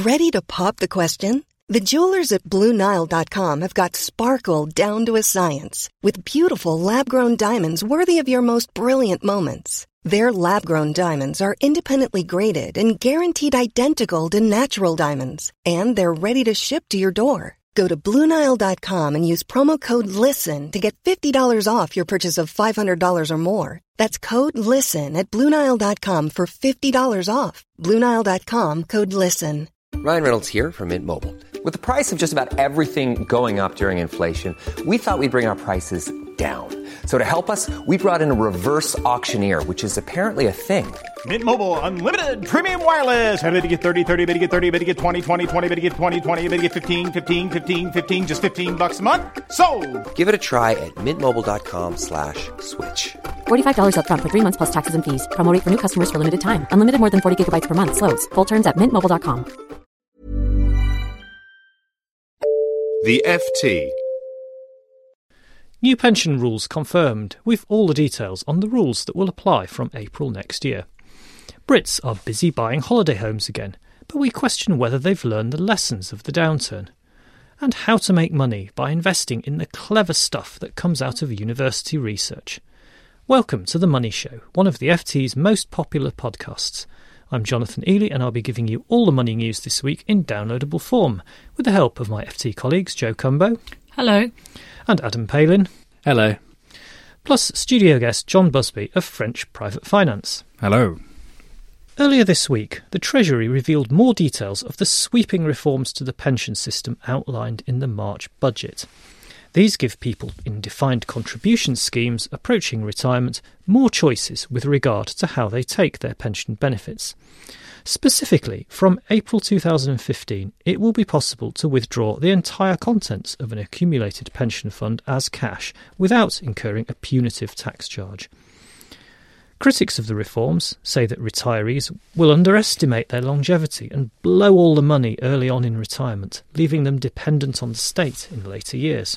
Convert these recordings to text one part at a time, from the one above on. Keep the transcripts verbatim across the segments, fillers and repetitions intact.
Ready to pop the question? The jewelers at Blue Nile dot com have got sparkle down to a science with beautiful lab-grown diamonds worthy of your most brilliant moments. Their lab-grown diamonds are independently graded and guaranteed identical to natural diamonds, and they're ready to ship to your door. Go to Blue Nile dot com and use promo code LISTEN to get fifty dollars off your purchase of five hundred dollars or more. That's code LISTEN at Blue Nile dot com for fifty dollars off. Blue Nile dot com, code LISTEN. Ryan Reynolds here from Mint Mobile. With the price of just about everything going up during inflation, we thought we'd bring our prices down. So to help us, we brought in a reverse auctioneer, which is apparently a thing. Mint Mobile Unlimited Premium Wireless. How to get thirty, thirty, how to get thirty, how to get twenty, twenty, twenty, how to get twenty, twenty, how to get fifteen, fifteen, fifteen, fifteen, just fifteen bucks a month? Sold! Give it a try at mintmobile.com slash switch. forty-five dollars up front for three months plus taxes and fees. Promo rate for new customers for limited time. Unlimited more than forty gigabytes per month. Slows full terms at mint mobile dot com. The F T. New pension rules confirmed, with all the details on the rules that will apply from April next year. Brits are busy buying holiday homes again, but we question whether they've learned the lessons of the downturn. And how to make money by investing in the clever stuff that comes out of university research. Welcome to The Money Show, one of the F T's most popular podcasts. I'm Jonathan Ely, and I'll be giving you all the money news this week in downloadable form, with the help of my F T colleagues Joe Cumbo. Hello. And Adam Palin. Hello. Plus studio guest John Busby of French Private Finance. Hello. Earlier this week, the Treasury revealed more details of the sweeping reforms to the pension system outlined in the March budget. These give people in defined contribution schemes approaching retirement more choices with regard to how they take their pension benefits. Specifically, from April two thousand fifteen, it will be possible to withdraw the entire contents of an accumulated pension fund as cash without incurring a punitive tax charge. Critics of the reforms say that retirees will underestimate their longevity and blow all the money early on in retirement, leaving them dependent on the state in later years.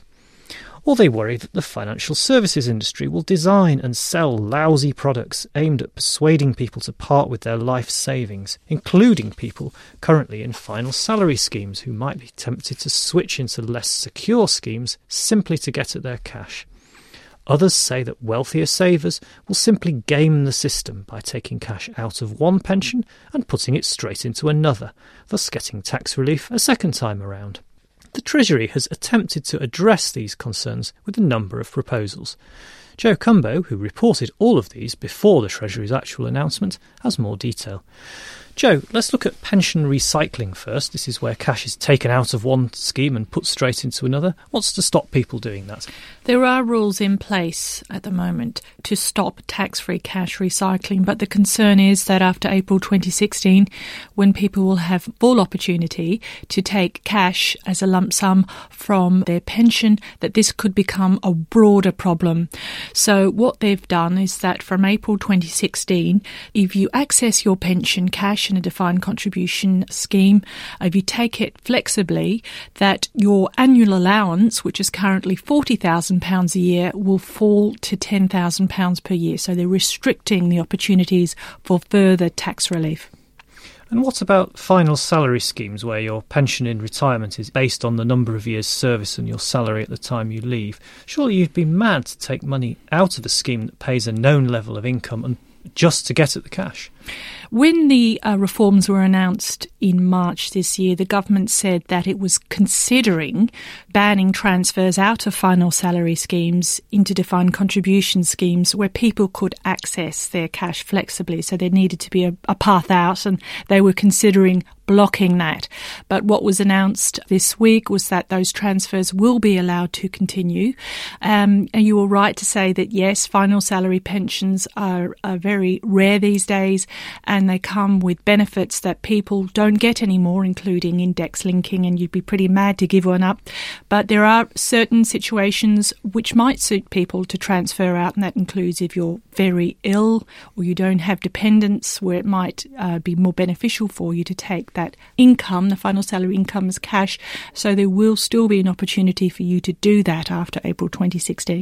Or they worry that the financial services industry will design and sell lousy products aimed at persuading people to part with their life savings, including people currently in final salary schemes who might be tempted to switch into less secure schemes simply to get at their cash. Others say that wealthier savers will simply game the system by taking cash out of one pension and putting it straight into another, thus getting tax relief a second time around. The Treasury has attempted to address these concerns with a number of proposals. Joe Cumbo, who reported all of these before the Treasury's actual announcement, has more detail. Joe, let's look at pension recycling first. This is where cash is taken out of one scheme and put straight into another. What's to stop people doing that? There are rules in place at the moment to stop tax-free cash recycling, but the concern is that after April twenty sixteen, when people will have full opportunity to take cash as a lump sum from their pension, that this could become a broader problem. So what they've done is that from April twenty sixteen, if you access your pension cash in a defined contribution scheme, if you take it flexibly, that your annual allowance, which is currently forty thousand pounds a year, will fall to ten thousand pounds per year. So they're restricting the opportunities for further tax relief. And what about final salary schemes where your pension in retirement is based on the number of years' service and your salary at the time you leave? Surely you'd be mad to take money out of a scheme that pays a known level of income and just to get at the cash. When the uh, reforms were announced in March this year, the government said that it was considering banning transfers out of final salary schemes into defined contribution schemes where people could access their cash flexibly. So there needed to be a, a path out, and they were considering blocking that. But what was announced this week was that those transfers will be allowed to continue. Um, and you were right to say that, yes, final salary pensions are, are very rare these days, and they come with benefits that people don't get anymore, including index linking, and you'd be pretty mad to give one up. But there are certain situations which might suit people to transfer out, and that includes if you're very ill or you don't have dependents, where it might uh, be more beneficial for you to take that income, the final salary income, as cash. So there will still be an opportunity for you to do that after April twenty sixteen.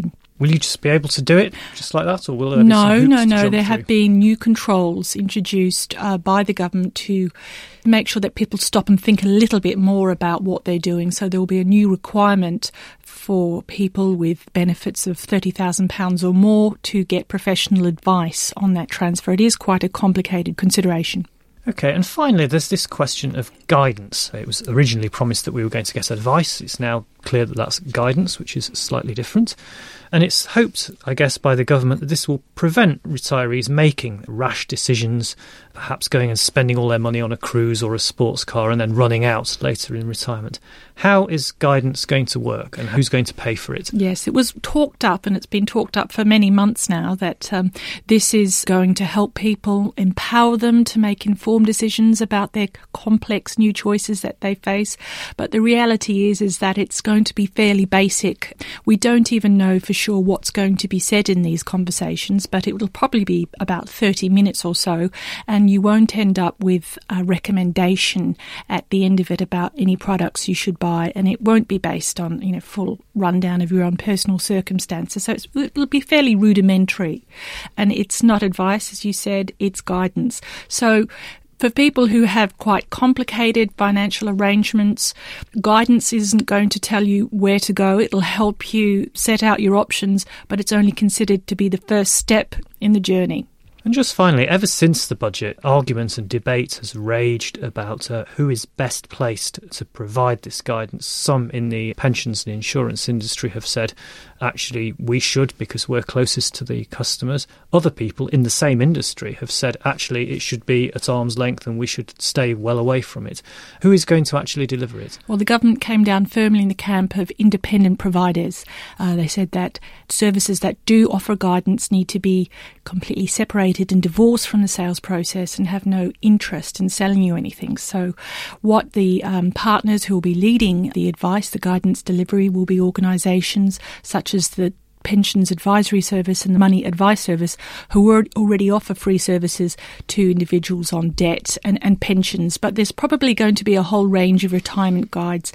Will you just be able to do it just like that, or will there be no, some hoops no, to no? jump There through? have been new controls introduced uh, by the government to make sure that people stop and think a little bit more about what they're doing. So there will be a new requirement for people with benefits of thirty thousand pounds or more to get professional advice on that transfer. It is quite a complicated consideration. Okay, and finally, there's this question of guidance. It was originally promised that we were going to get advice. It's now clear that that's guidance, which is slightly different. And it's hoped, I guess, by the government that this will prevent retirees making rash decisions, perhaps going and spending all their money on a cruise or a sports car and then running out later in retirement. How is guidance going to work, and who's going to pay for it? Yes, it was talked up, and it's been talked up for many months now, that um, this is going to help people, empower them to make informed decisions about their complex new choices that they face. But the reality is, is that it's going to be fairly basic. We don't even know for sure what's going to be said in these conversations, but it will probably be about thirty minutes or so, and you won't end up with a recommendation at the end of it about any products you should buy, and it won't be based on, you know, full rundown of your own personal circumstances. So it's, it'll be fairly rudimentary, and it's not advice, as you said, it's guidance. So for people who have quite complicated financial arrangements, guidance isn't going to tell you where to go. It'll help you set out your options, but it's only considered to be the first step in the journey. And just finally, ever since the budget, argument and debate has raged about uh, who is best placed to provide this guidance. Some in the pensions and insurance industry have said, actually, we should because we're closest to the customers. Other people in the same industry have said, actually, it should be at arm's length and we should stay well away from it. Who is going to actually deliver it? Well, the government came down firmly in the camp of independent providers. Uh, they said that services that do offer guidance need to be completely separated and divorced from the sales process and have no interest in selling you anything. So what the um, partners who will be leading the advice, the guidance delivery, will be organisations such as the Pensions Advisory Service and the Money Advice Service, who already offer free services to individuals on debt and, and pensions. But there's probably going to be a whole range of retirement guides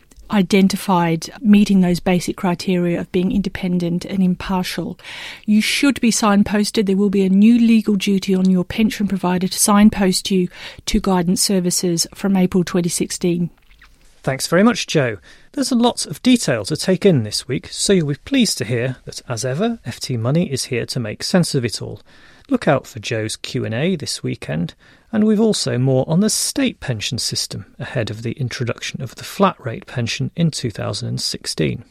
identified meeting those basic criteria of being independent and impartial. You should be signposted. There will be a new legal duty on your pension provider to signpost you to guidance services from April twenty sixteen. Thanks very much, Jo. There's a lot of detail to take in this week, so you'll be pleased to hear that, as ever, F T Money is here to make sense of it all. Look out for Jo's Q and A this weekend, and we've also more on the state pension system ahead of the introduction of the flat rate pension in two thousand sixteen.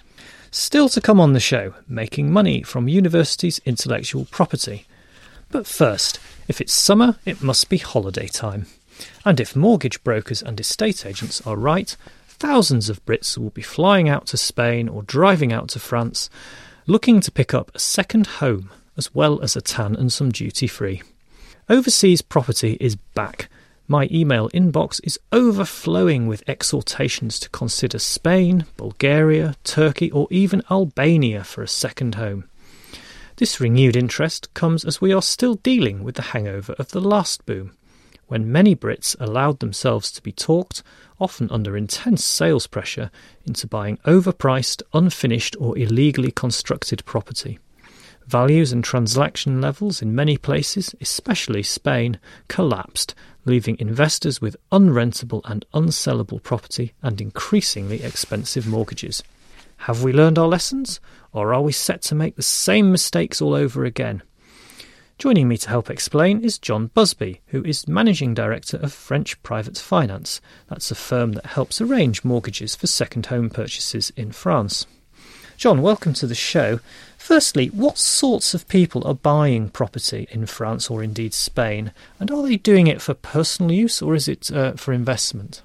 Still to come on the show, making money from universities' intellectual property. But first, if it's summer, it must be holiday time. And if mortgage brokers and estate agents are right, thousands of Brits will be flying out to Spain or driving out to France, looking to pick up a second home, as well as a tan and some duty-free. Overseas property is back. My email inbox is overflowing with exhortations to consider Spain, Bulgaria, Turkey or even Albania for a second home. This renewed interest comes as we are still dealing with the hangover of the last boom, when many Brits allowed themselves to be talked, often under intense sales pressure, into buying overpriced, unfinished or illegally constructed property. Values and transaction levels in many places, especially Spain, collapsed, leaving investors with unrentable and unsellable property and increasingly expensive mortgages. Have we learned our lessons, or are we set to make the same mistakes all over again? Joining me to help explain is John Busby, who is Managing Director of French Private Finance. That's a firm that helps arrange mortgages for second home purchases in France. John, welcome to the show. Firstly, what sorts of people are buying property in France or indeed Spain? And are they doing it for personal use or is it uh, for investment?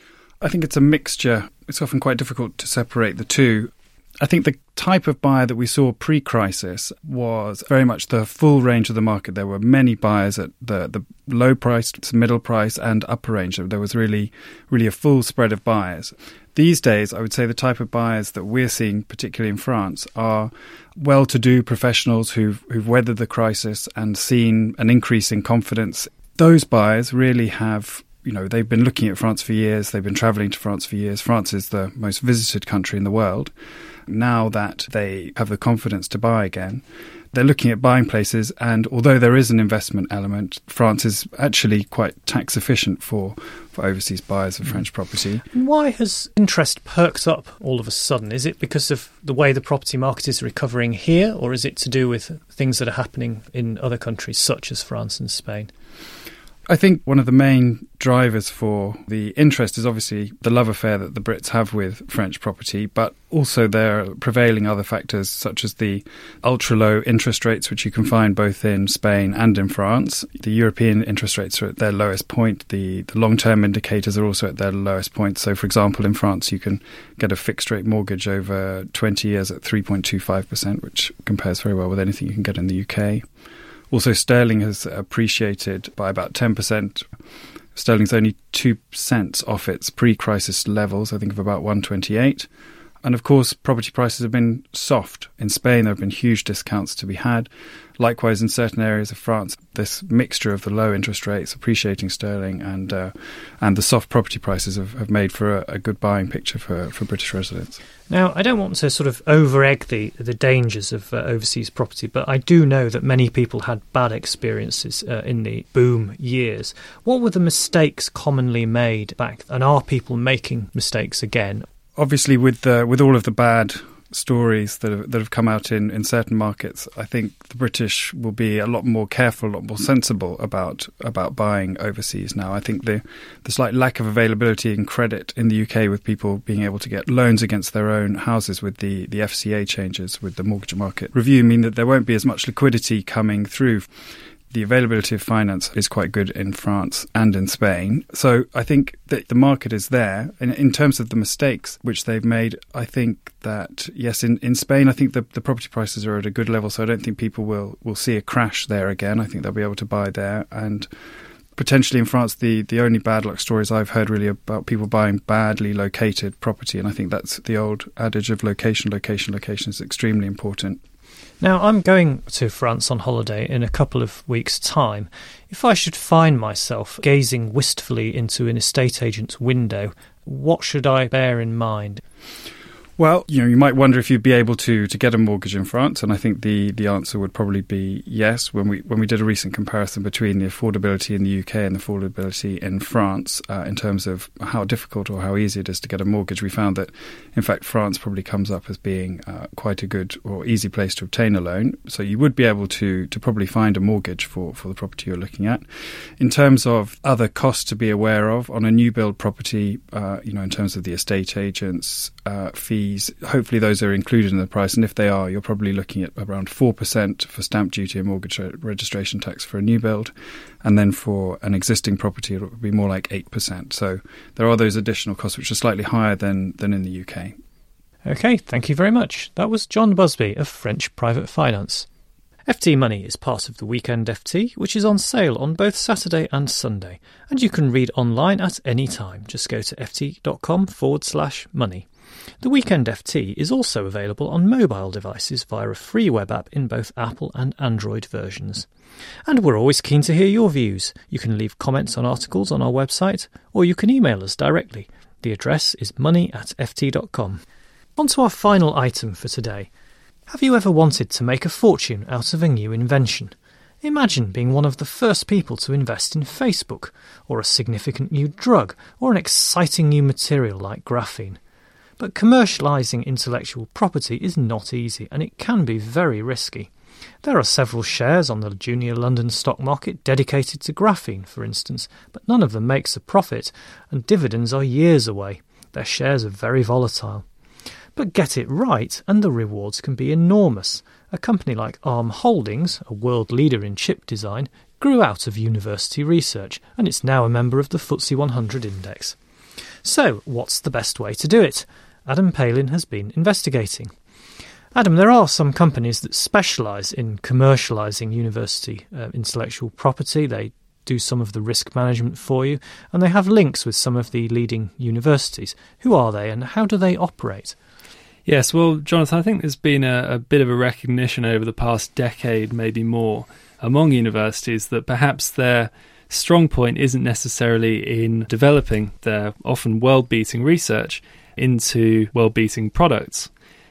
I think it's a mixture. It's often quite difficult to separate the two. I think the type of buyer that we saw pre-crisis was very much the full range of the market. There were many buyers at the, the low price, middle price and upper range. There was really, really a full spread of buyers. These days, I would say the type of buyers that we're seeing, particularly in France, are well-to-do professionals who've, who've weathered the crisis and seen an increase in confidence. Those buyers really have you know, they've been looking at France for years. They've been travelling to France for years. France is the most visited country in the world. Now that they have the confidence to buy again, they're looking at buying places, and although there is an investment element, France is actually quite tax efficient for, for overseas buyers of French property. Why has interest perked up all of a sudden? Is it because of the way the property market is recovering here, or is it to do with things that are happening in other countries such as France and Spain? I think one of the main drivers for the interest is obviously the love affair that the Brits have with French property, but also there are prevailing other factors such as the ultra-low interest rates, which you can find both in Spain and in France. The European interest rates are at their lowest point. The, the long-term indicators are also at their lowest point. So, for example, in France, you can get a fixed-rate mortgage over twenty years at three point two five percent, which compares very well with anything you can get in the U K. Also, sterling has appreciated by about ten percent. Sterling's only two cents off its pre-crisis levels, I think of about one twenty-eight. And of course, property prices have been soft. In Spain, there have been huge discounts to be had. Likewise, in certain areas of France, this mixture of the low interest rates, appreciating sterling, and uh, and the soft property prices have, have made for a, a good buying picture for, for British residents. Now, I don't want to sort of over-egg the, the dangers of uh, overseas property, but I do know that many people had bad experiences uh, in the boom years. What were the mistakes commonly made back, and are people making mistakes again? Obviously, with the, with all of the bad stories that have, that have come out in, in certain markets, I think the British will be a lot more careful, a lot more sensible about about buying overseas now. I think the, the slight lack of availability and credit in the U K with people being able to get loans against their own houses with the, the F C A changes, with the mortgage market review, mean that there won't be as much liquidity coming through. The availability of finance is quite good in France and in Spain. So I think that the market is there. In, in terms of the mistakes which they've made, I think that, yes, in, in Spain, I think the, the property prices are at a good level, so I don't think people will, will see a crash there again. I think they'll be able to buy there. And potentially in France, the, the only bad luck stories I've heard really about people buying badly located property, and I think that's the old adage of location, location, location is extremely important. Now, I'm going to France on holiday in a couple of weeks' time. If I should find myself gazing wistfully into an estate agent's window, what should I bear in mind? Well, you know, you might wonder if you'd be able to to get a mortgage in France, and I think the, the answer would probably be yes. When we when we did a recent comparison between the affordability in the U K and the affordability in France, uh, in terms of how difficult or how easy it is to get a mortgage, we found that, in fact, France probably comes up as being uh, quite a good or easy place to obtain a loan. So you would be able to to probably find a mortgage for, for the property you're looking at. In terms of other costs to be aware of on a new build property, uh, you know, in terms of the estate agents, uh, fees, hopefully those are included in the price, and if they are, you're probably looking at around four percent for stamp duty and mortgage registration tax for a new build, and then for an existing property it would be more like eight percent. So there are those additional costs which are slightly higher than, than in the U K. OK, thank you very much. That was John Busby of French Private Finance. F T Money is part of the Weekend F T, which is on sale on both Saturday and Sunday, and you can read online at any time. Just go to ft.com forward slash money. The Weekend F T is also available on mobile devices via a free web app in both Apple and Android versions. And we're always keen to hear your views. You can leave comments on articles on our website, or you can email us directly. The address is money at ft dot com. On to our final item for today. Have you ever wanted to make a fortune out of a new invention? Imagine being one of the first people to invest in Facebook, or a significant new drug, or an exciting new material like graphene. But commercialising intellectual property is not easy, and it can be very risky. There are several shares on the junior London stock market dedicated to graphene, for instance, but none of them makes a profit, and dividends are years away. Their shares are very volatile. But get it right, and the rewards can be enormous. A company like Arm Holdings, a world leader in chip design, grew out of university research, and it's now a member of the F T S E one hundred index. So, what's the best way to do it? Adam Palin has been investigating. Adam, there are some companies that specialise in commercialising university uh, intellectual property. They do some of the risk management for you, and they have links with some of the leading universities. Who are they, and how do they operate? Yes, well, Jonathan, I think there's been a, a bit of a recognition over the past decade, maybe more, among universities that perhaps their strong point isn't necessarily in developing their often world-beating research into world-beating products.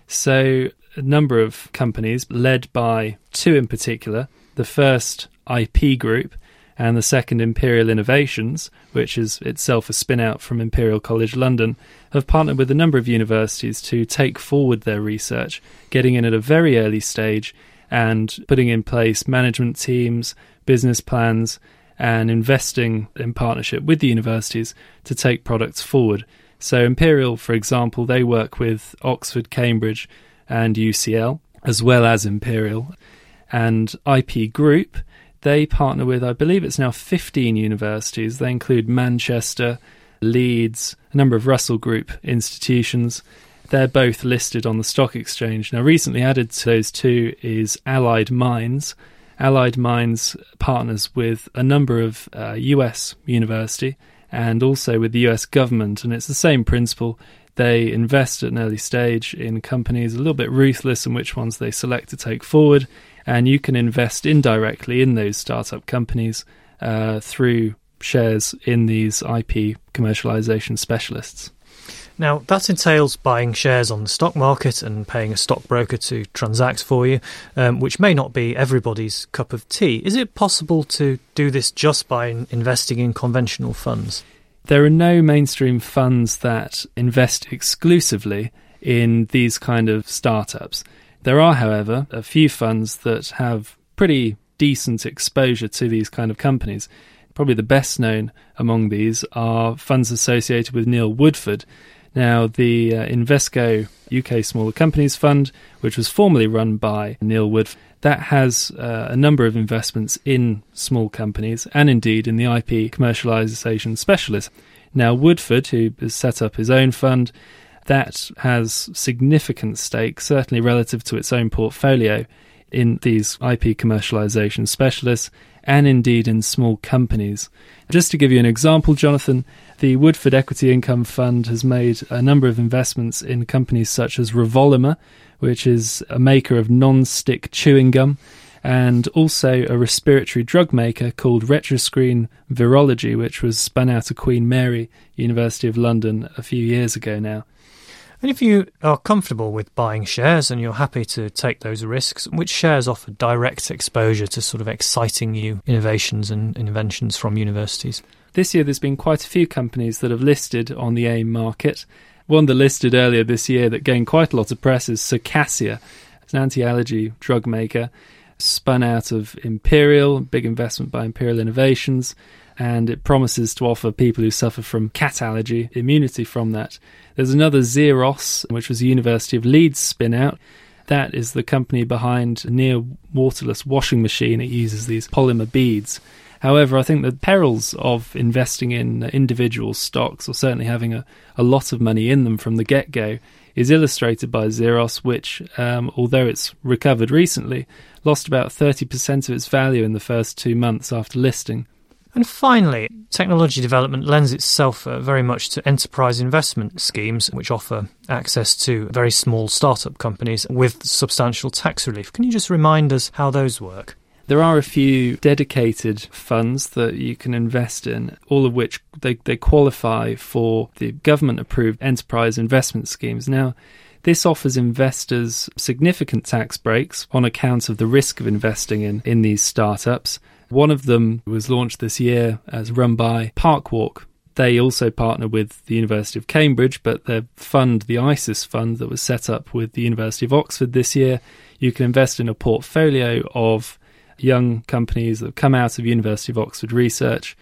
So a number of companies, led by two in particular, the first I P Group and the second Imperial Innovations, which is itself a spin-out from Imperial College London, have partnered with a number of universities to take forward their research, getting in at a very early stage and putting in place management teams, business plans, and investing in partnership with the universities to take products forward. So Imperial, for example, they work with Oxford, Cambridge and U C L, as well as Imperial. And I P Group, they partner with, I believe it's now fifteen universities. They include Manchester, Leeds, a number of Russell Group institutions. They're both listed on the stock exchange. Now, recently added to those two is Allied Minds. Allied Minds partners with a number of uh, U S university and also with the U S government, and it's the same principle. They invest at an early stage in companies, a little bit ruthless in which ones they select to take forward, and you can invest indirectly in those startup companies uh, through shares in these I P commercialization specialists. Now, that entails buying shares on the stock market and paying a stockbroker to transact for you, um, which may not be everybody's cup of tea. Is it possible to do this just by in- investing in conventional funds? There are no mainstream funds that invest exclusively in these kind of startups. There are, however, a few funds that have pretty decent exposure to these kind of companies. Probably the best known among these are funds associated with Neil Woodford. Now, the uh, Invesco U K Smaller Companies Fund, which was formerly run by Neil Woodford, that has uh, a number of investments in small companies and indeed in the I P commercialisation specialists. Now, Woodford, who has set up his own fund, that has significant stakes, certainly relative to its own portfolio, in these I P commercialisation specialists and indeed in small companies. Just to give you an example, Jonathan, the Woodford Equity Income Fund has made a number of investments in companies such as Revolumer, which is a maker of non-stick chewing gum, and also a respiratory drug maker called Retroscreen Virology, which was spun out of Queen Mary, University of London, a few years ago now. And if you are comfortable with buying shares and you're happy to take those risks, which shares offer direct exposure to sort of exciting new innovations and inventions from universities? This year there's been quite a few companies that have listed on the AIM market. One that listed earlier this year that gained quite a lot of press is Circassia. It's an anti-allergy drug maker, spun out of Imperial, big investment by Imperial Innovations, and it promises to offer people who suffer from cat allergy immunity from that. There's another Xeros, which was a University of Leeds spin-out. That is the company behind a near waterless washing machine. It uses these polymer beads. However, I think the perils of investing in individual stocks, or certainly having a, a lot of money in them from the get-go, is illustrated by Xeros, which, um, although it's recovered recently, lost about thirty percent of its value in the first two months after listing. And finally, technology development lends itself uh, very much to enterprise investment schemes, which offer access to very small startup companies with substantial tax relief. Can you just remind us how those work? There are a few dedicated funds that you can invest in, all of which they, they qualify for the government-approved enterprise investment schemes. Now, this offers investors significant tax breaks on account of the risk of investing in, in these startups. One of them was launched this year as run by Parkwalk. They also partner with the University of Cambridge, but their fund, the ISIS fund that was set up with the University of Oxford this year, you can invest in a portfolio of young companies that have come out of University of Oxford research,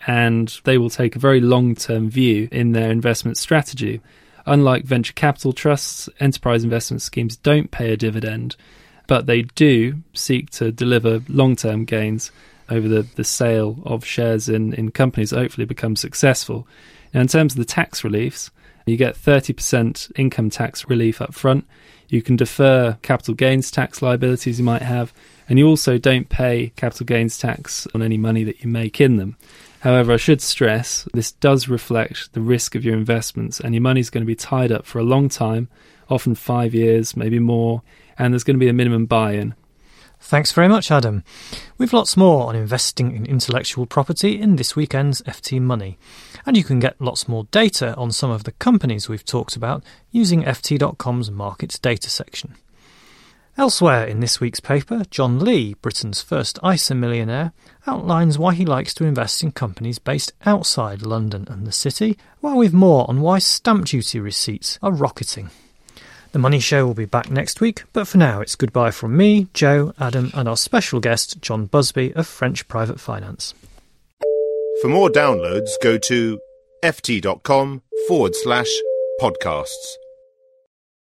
and they will take a very long-term view in their investment strategy. Unlike venture capital trusts, enterprise investment schemes don't pay a dividend, but they do seek to deliver long-term gains over the, the sale of shares in, in companies that hopefully become successful. Now, in terms of the tax reliefs, you get thirty percent income tax relief up front. You can defer capital gains tax liabilities you might have, and you also don't pay capital gains tax on any money that you make in them. However, I should stress, this does reflect the risk of your investments, and your money's going to be tied up for a long time, often five years, maybe more, and there's going to be a minimum buy-in. Thanks very much, Adam. We've lots more on investing in intellectual property in this weekend's F T Money. And you can get lots more data on some of the companies we've talked about using F T dot com's Markets Data section. Elsewhere in this week's paper, John Lee, Britain's first I S A millionaire, outlines why he likes to invest in companies based outside London and the city, while we've more on why stamp duty receipts are rocketing. The Money Show will be back next week, but for now it's goodbye from me, Joe, Adam and our special guest, John Busby of French Private Finance. For more downloads, go to ft.com forward slash podcasts.